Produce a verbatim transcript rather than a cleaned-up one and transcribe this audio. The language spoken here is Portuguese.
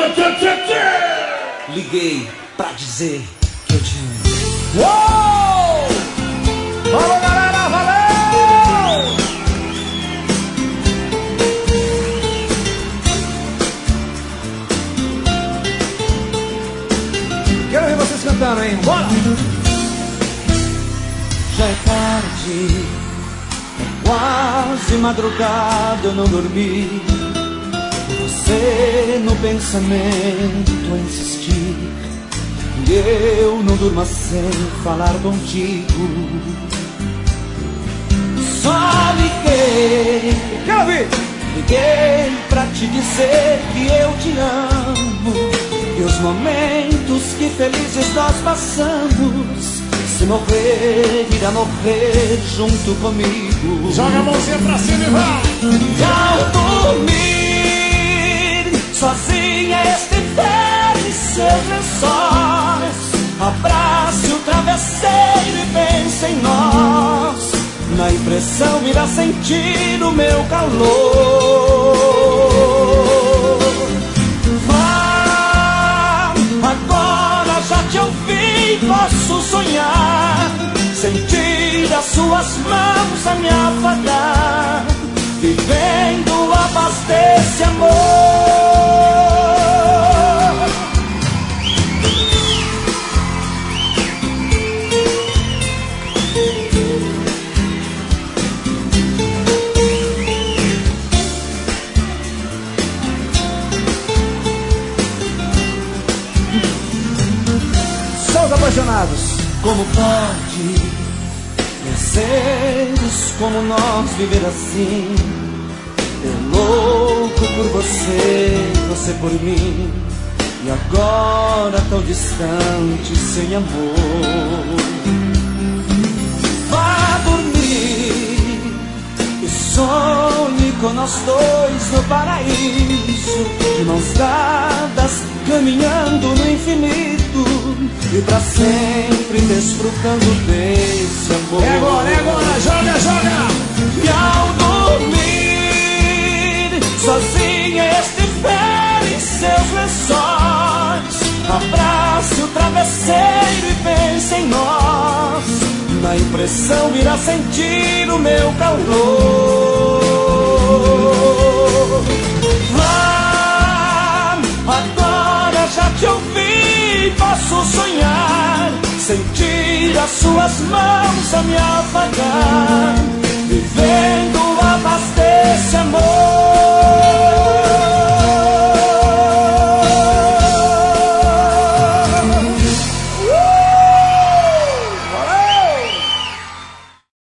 Liguei pra dizer que eu te amo. Uou! Valeu, galera, valeu! Quero ver vocês cantando, hein? Bora! Já é tarde, é quase madrugada, eu não dormi. Você no pensamento a insistir, e eu não durmo sem falar contigo. Só liguei, quero ouvir! Liguei pra te dizer que eu te amo, e os momentos que felizes nós passamos, se morrer, irá morrer junto comigo. Joga a mãozinha pra cima e vai! E ao dormir, sozinha estiver em seus lençóis, abrace o travesseiro e pense em nós. Na impressão irá sentir o meu calor. Vá, agora já te ouvi, posso sonhar, sentir as suas mãos a me afagar, vivendo a paz desse amor. Apaixonados. Como pode seres como nós viver assim? Eu louco por você, você por mim, e agora tão distante, sem amor. Vá dormir e sonhe com nós dois no paraíso, de mãos dadas, caminhando no infinito, e pra sempre desfrutando desse amor. É agora, é agora, joga, joga! E ao dormir, sozinha estiver em seus lençóis, abrace o travesseiro e pense em nós. Na impressão irá sentir o meu calor. Vá, agora já te ouvi, posso sonhar, sentir as suas mãos a me afagar,